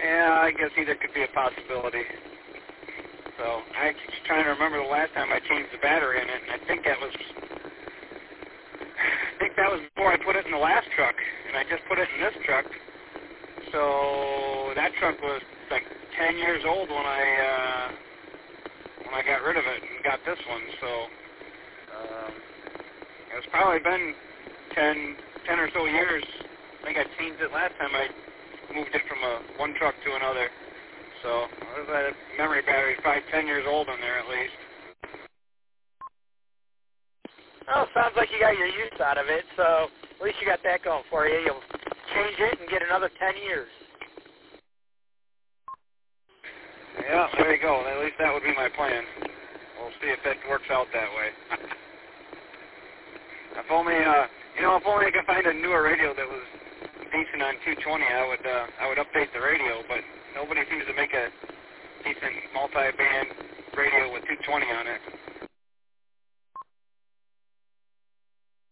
Yeah, I guess either could be a possibility. So I'm trying to remember the last time I changed the battery in it, and I think that was before I put it in the last truck, and I just put it in this truck. So that truck was like 10 years old when I got rid of it and got this one. So it's probably been 10 or so years. I think I changed it last time I moved it from one truck to another. So that memory battery is probably 10 years old on there at least. Oh, sounds like you got your use out of it, so at least you got that going for you. You'll change it and get another 10 years. Yeah, there you go. At least that would be my plan. We'll see if it works out that way. If only, if only I could find a newer radio that was decent on 220, I would update the radio, but nobody seems to make a decent multi-band radio with 220 on it.